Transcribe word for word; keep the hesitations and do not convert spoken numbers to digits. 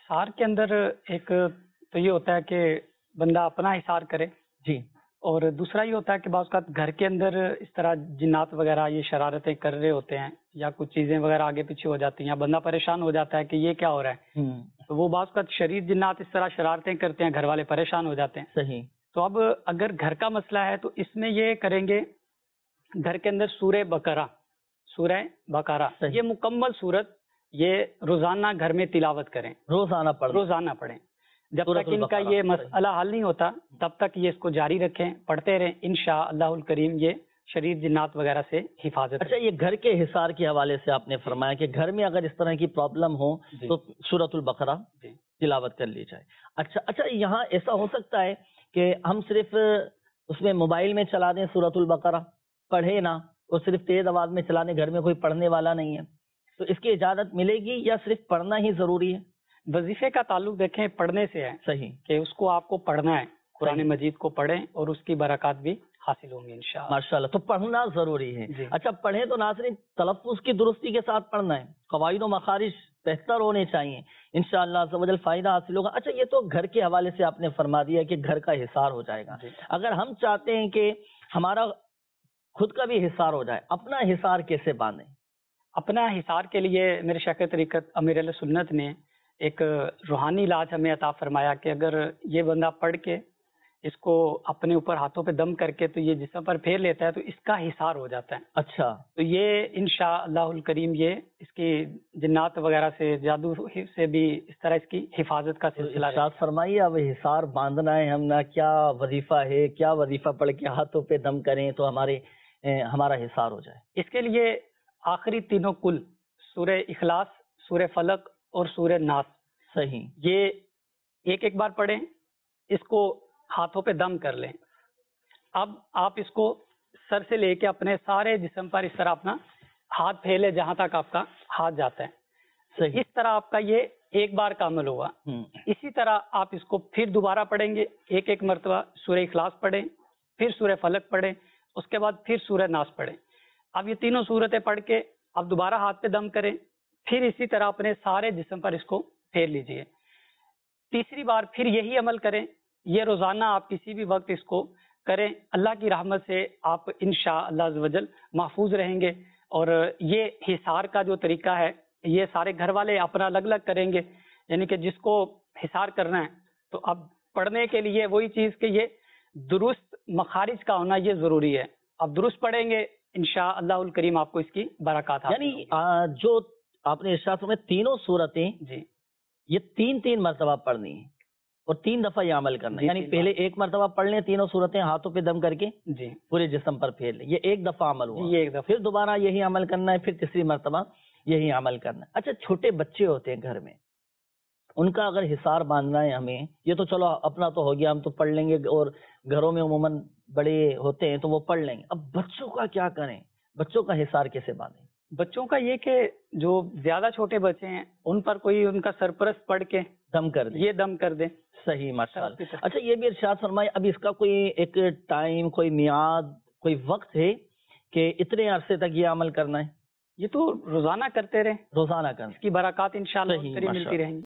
हिसार के अंदर एक तो ये होता है कि बंदा अपना हिसार करे جی اور دوسرا یہ ہوتا ہے کہ بعض اوقات گھر کے اندر اس طرح جنات وغیرہ یہ شرارتیں کر رہے ہوتے ہیں یا کچھ چیزیں وغیرہ آگے پیچھے ہو جاتی ہیں یا بندہ پریشان ہو جاتا ہے کہ یہ کیا ہو رہا ہے، ہم، تو وہ بعض اوقات شریر جنات اس طرح شرارتیں کرتے ہیں، گھر والے پریشان ہو جاتے ہیں. صحیح. تو اب اگر گھر کا مسئلہ ہے تو اس میں یہ کریں گے، گھر کے اندر سورہ بقرہ سورہ بقرہ یہ مکمل صورت یہ روزانہ گھر میں تلاوت کریں، روزانہ پڑھ روزانہ پڑھیں. جب تک ان کا یہ مسئلہ حل نہیں ہوتا تب تک یہ اس کو جاری رکھیں، پڑھتے رہیں، انشاءاللہ الکریم یہ شریر جنات وغیرہ سے حفاظت. اچھا، یہ گھر کے حصار کے حوالے سے آپ نے فرمایا کہ گھر میں اگر اس طرح کی پرابلم ہو تو سورۃ البقرہ تلاوت کر لی جائے. اچھا اچھا یہاں ایسا ہو سکتا ہے کہ ہم صرف اس میں موبائل میں چلا دیں سورۃ البقرہ، پڑھے نہ، اور صرف تیز آواز میں چلا دیں، گھر میں کوئی پڑھنے والا نہیں ہے، تو اس کی اجازت ملے گی یا صرف پڑھنا ہی ضروری ہے؟ وظیفے کا تعلق دیکھیں پڑھنے سے ہے. صحیح. کہ اس کو آپ کو پڑھنا ہے، قرآن مجید کو پڑھیں اور اس کی برکات بھی حاصل ہوں گی انشاءاللہ. ماشاءاللہ، تو پڑھنا ضروری ہے. جی. اچھا، پڑھیں تو ناظرین تلفظ کی درستی کے ساتھ پڑھنا ہے، قواعد و مخارج بہتر ہونے چاہیے، انشاءاللہ عز و جل فائدہ حاصل ہوگا. اچھا، یہ تو گھر کے حوالے سے آپ نے فرما دیا کہ گھر کا حصار ہو جائے گا. جی. اگر ہم چاہتے ہیں کہ ہمارا خود کا بھی حصار ہو جائے، اپنا حصار کیسے باندھیں؟ اپنا حصار کے لیے میرے شیخ طریقت امیر اہل سنت نے ایک روحانی علاج ہمیں عطا فرمایا کہ اگر یہ بندہ پڑھ کے اس کو اپنے اوپر ہاتھوں پہ دم کر کے تو یہ جسم پر پھیر لیتا ہے تو اس کا حصار ہو جاتا ہے. اچھا. تو یہ انشاءاللہ الکریم یہ اس کی جنات وغیرہ سے، جادو سے بھی اس طرح اس کی حفاظت کا سلسلہ. ارشاد فرمائیے، اب حصار باندھنا ہے ہم نہ، کیا وظیفہ ہے، کیا وظیفہ پڑھ کے ہاتھوں پہ دم کریں تو ہمارے ہمارا حصار ہو جائے؟ اس کے لیے آخری تینوں کل سورہ اخلاص، سورہ فلق اور سورہ ناس. صحیح. یہ ایک ایک بار پڑھیں، اس کو ہاتھوں پہ دم کر لیں. اب آپ اس کو سر سے لے کے اپنے سارے جسم پر اس طرح اپنا ہاتھ پھیلے جہاں تک آپ کا ہاتھ جاتا ہے. صحیح. اس طرح آپ کا یہ ایک بار کا عمل ہوا. اسی طرح آپ اس کو پھر دوبارہ پڑھیں گے، ایک ایک مرتبہ سورہ اخلاص پڑھیں، پھر سورہ فلق پڑھیں، اس کے بعد پھر سورہ ناس پڑھیں. اب یہ تینوں صورتیں پڑھ کے اب دوبارہ ہاتھ پہ دم کریں، پھر اسی طرح اپنے سارے جسم پر اس کو پھیر لیجئے. تیسری بار پھر یہی عمل کریں. یہ روزانہ آپ کسی بھی وقت اس کو کریں، اللہ کی رحمت سے آپ انشاءاللہ عز و جل محفوظ رہیں گے. اور یہ حصار کا جو طریقہ ہے یہ سارے گھر والے اپنا الگ الگ کریں گے، یعنی کہ جس کو حصار کرنا ہے تو اب پڑھنے کے لیے وہی چیز کہ یہ درست مخارج کا ہونا یہ ضروری ہے. اب درست پڑھیں گے انشاءاللہ الکریم آپ کو اس کی برکات حاصل یعنی جو آپ نے ارشاد فرمایا تینوں صورتیں جی یہ تین تین مرتبہ پڑھنی ہے اور تین دفعہ یہ عمل کرنا ہے. یعنی پہلے ایک مرتبہ پڑھ لیں تینوں صورتیں ہاتھوں پہ دم کر کے جی پورے جسم پر پھیر لیں، یہ ایک دفعہ عمل ہوا. یہ ایک دفعہ پھر دوبارہ یہی عمل کرنا ہے، پھر تیسری مرتبہ یہی عمل کرنا ہے. اچھا، چھوٹے بچے ہوتے ہیں گھر میں، ان کا اگر حصار باندھنا ہے ہمیں، یہ تو چلو اپنا تو ہو گیا، ہم تو پڑھ لیں گے، اور گھروں میں عموماً بڑے ہوتے ہیں تو وہ پڑھ لیں گے. اب بچوں کا کیا کریں؟ بچوں کا حصار کیسے باندھیں؟ بچوں کا یہ کہ جو زیادہ چھوٹے بچے ہیں ان پر کوئی ان کا سرپرست پڑھ کے دم کر دیں، یہ دم کر دیں. صحیح، ماشاءاللہ. اچھا، یہ بھی ارشاد فرمائے، اب اس کا کوئی ایک ٹائم، کوئی میعاد، کوئی وقت ہے کہ اتنے عرصے تک یہ عمل کرنا ہے؟ یہ تو روزانہ کرتے رہیں، روزانہ کرنا، اس کی برکات انشاءاللہ ملتی رہیں گی.